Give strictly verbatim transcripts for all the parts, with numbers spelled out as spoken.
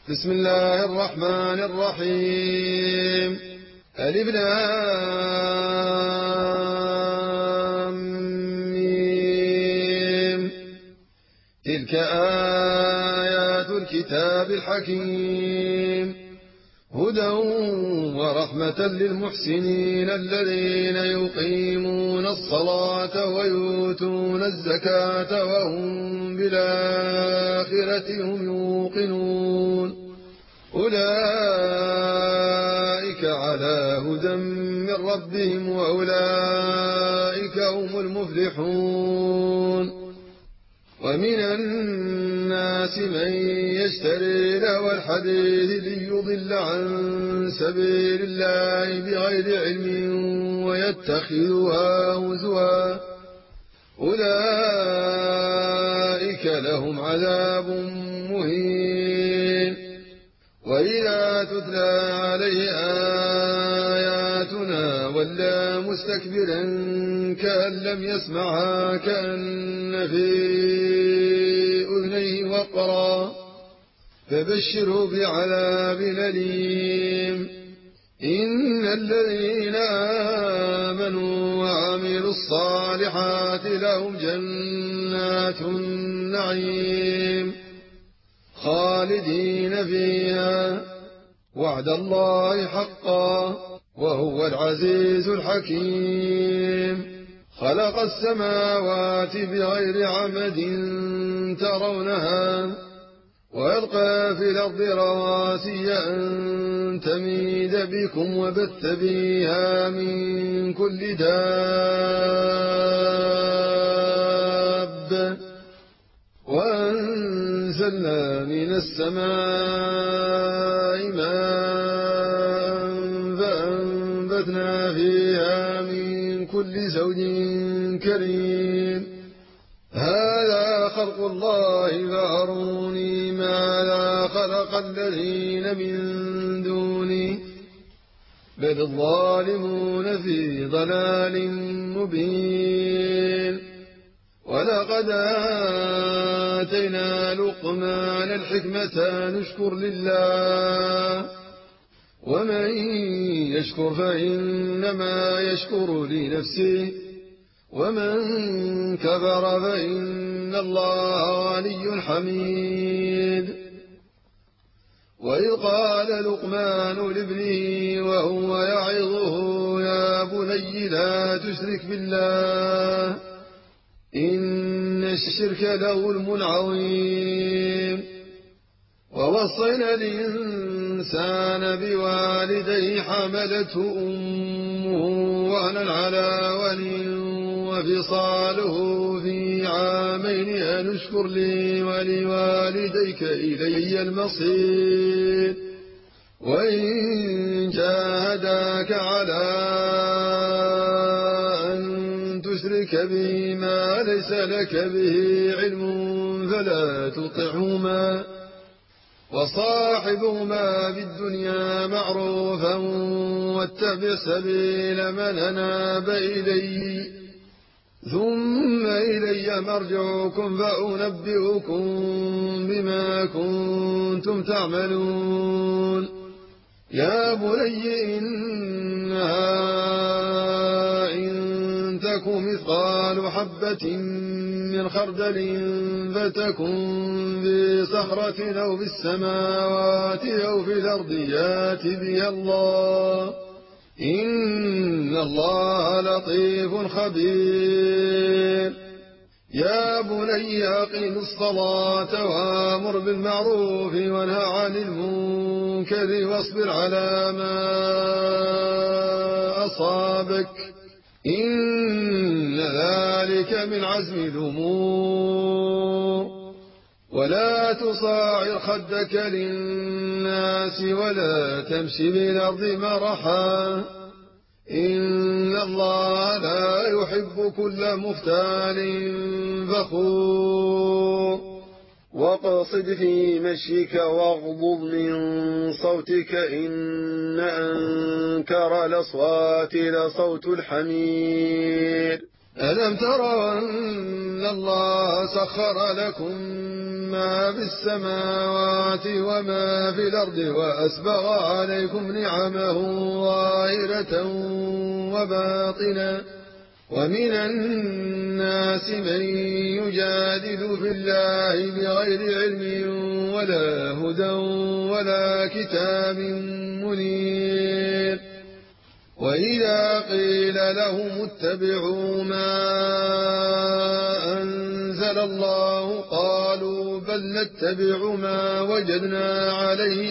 بسم الله الرحمن الرحيم. ألف لام ميم. تلك آيات الكتاب الحكيم، هدى ورحمة للمحسنين الذين يقيمون الصلاة ويؤتون الزكاة وهم بالآخرة هم يوقنون. أولئك على هدى من ربهم وأولئك هم المفلحون. ومن الناس من يشتري لهو الحديث ليضل عن سبيل الله بغير علم ويتخذها هزوا، أولئك لهم عذاب مهين. وإذا تتلى عليه آياتنا ولى مستكبرا كأن لم يسمعها كأن في أذنيه وقرا، فبشره بعذاب أليم. إن الذين آمنوا وعملوا الصالحات لهم جنات النعيم خالدين فيها، وعد الله حقا وهو العزيز الحكيم. خلق السماوات بغير عمد ترونها وألقى في الأرض رواسي أن تميد بكم وبث فيها من كل دابة، وأنزلنا من السماء ماء فأنبتنا فيها من كل زوج كريم. هذا خلق الله فأروني ماذا خلق الذين من دونه، بل الظالمون في ضلال مبين. ولقد آتينا لقمان الحكمة نشكر لله، ومن يشكر فإنما يشكر لنفسه، ومن كفر فإن الله غني حميد. وإذ قال لقمان لابنه وهو يعظه يا بني لا تشرك بالله إن الشرك لظلم عظيم. ووصينا الإنسان بوالديه حملته أمه وهنا على وهن وفصاله في عامين أن اشكر لي ولوالديك إلي المصير. وإن جاهداك على أن تشرك بي ما ليس لك به علم فلا تطعهما، وصاحبهما في الدنيا معروفا واتبع سبيل من أناب إلي، ثم إلي مرجعكم فأنبئكم بما كنتم تعملون. يا بني إنها إن تك مثقال حبة من خردل فتكن بصخرة أو في السماوات أو في الأرض يات بها الله، إن الله لطيف خبير. يا بني أقم الصلاة وأمر بالمعروف وانه عن المنكر واصبر على ما أصابك، إن ذلك من عزم الأمور. ولا تصاعر خدك للناس ولا تمش بالأرض مرحا، إن الله لا يحب كل مختال فخور. واقصد في مشيك واغضض من صوتك إن أنكر الأصوات لصوت الحمير. ألم تروا أن الله سخر لكم ما في السماوات وما في الأرض وأسبغ عليكم نعمه ظاهرة وباطنة ومن الناس من يجادل في الله بغير علم ولا هدى ولا كتاب منير وإذا قيل لهم اتبعوا ما أنزل الله قالوا بل نتبع ما وجدنا عليه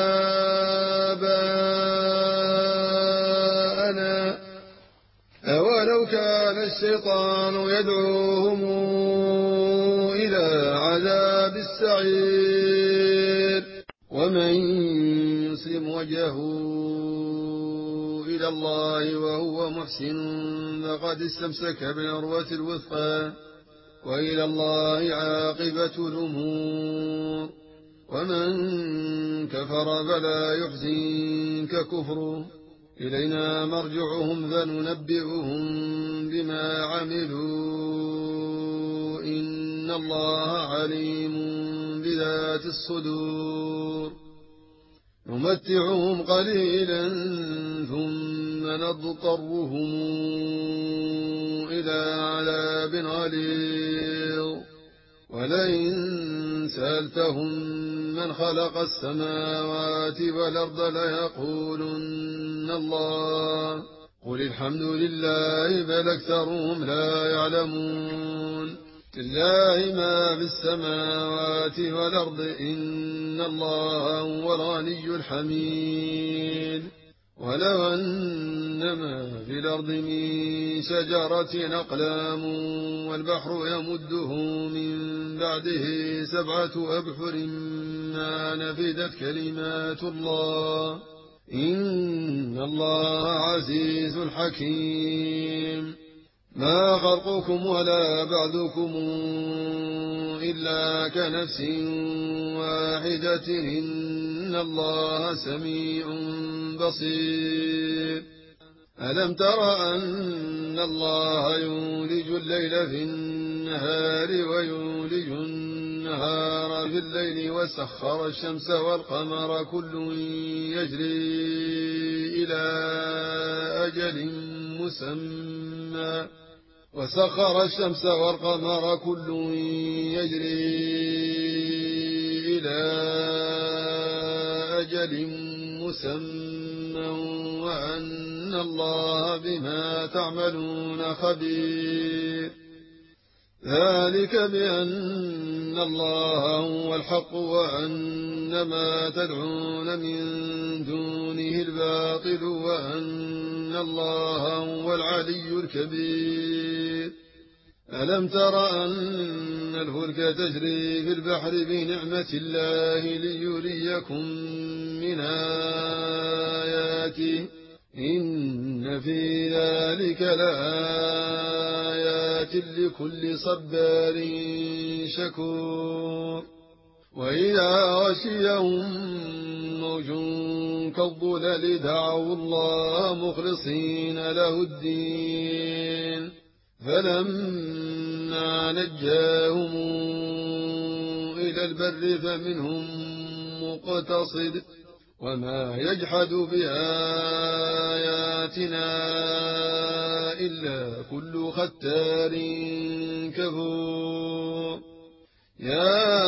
آباءنا أولو كان الشيطان يدعوهم إلى عذاب السعير ومن يسلم وجهه إلى الله وهو محسن فقد استمسك بالعروة الوثقى وإلى الله عاقبة الأمور ومن كفر فلا يحزنك كفره إلينا مرجعهم فننبئهم بما عملوا إن الله عليم بذات الصدور نمتعهم قليلا ثم نضطرهم إلى عذاب غليظ ولئن سألتهم من خلق السماوات والأرض ليقولن الله قل الحمد لله بل أكثرهم لا يعلمون لله ما في السماوات والأرض إن الله هو الغني الحميد ولو أن ما في الأرض من شجرة أقلام والبحر يمده من بعده سبعة أبحر ما نفدت كلمات الله إن الله عزيز حكيم ما خلقكم ولا بعثكم إلا كنفس واحدة إن الله سميع بصير ألم تر أن الله يولج الليل في النهار ويولج النهار في الليل وسخر الشمس والقمر كل يجري إلى أجل مسمى وسخر الشمس والقمر كل يجري إلى أجل مسمى وأن الله بما تعملون خبير ذلك بأن الله هو الحق وأن ما تدعون من دونه الباطل وأن الله هو العلي الكبير ألم تر أن الفلك تجري في البحر بنعمة الله ليريكم من آياته إن في ذلك لآيات لكل صبار شكور وإذا غشيهم موج كالظلل دعوا الله مخلصين له الدين فلما نجاهم إلى البر فمنهم مقتصد وما يجحد بآياتنا إلا كل ختار كفور يا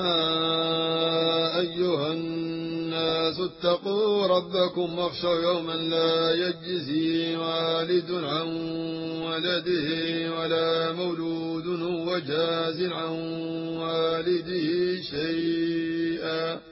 أيها الناس اتقوا ربكم واخشوا يوما لا يجزي والد عن ولده ولا مولود هو جاز عن والده شيئا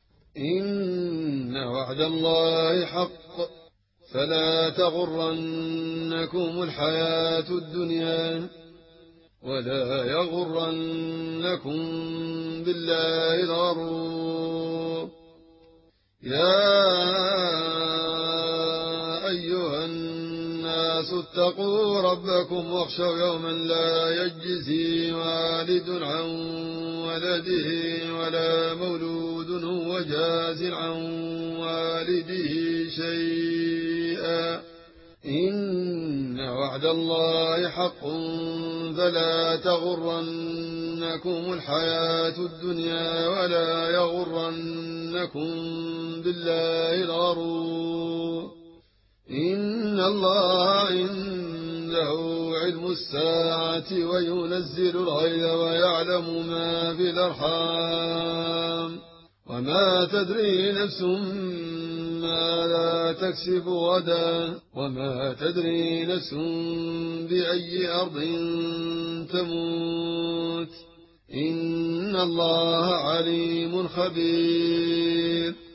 إن وعد الله حق فلا تغرنكم الحياة الدنيا ولا يغرنكم بالله الغرور يا أيها الناس اتقوا ربكم واخشوا يوما لا يجزي والد عن ولده ولا مولود هو جاز عن والده شيئا إن وعد وعد الله حق فلا تغرنكم الحياة الدنيا ولا يغرنكم بالله الغرور إن الله عنده علم الساعة وينزل الغيث ويعلم ما في الأرحام وما تدري نفس ماذا تكسب غدا وما تدري نفس بأي أرض تموت إن الله عليم خبير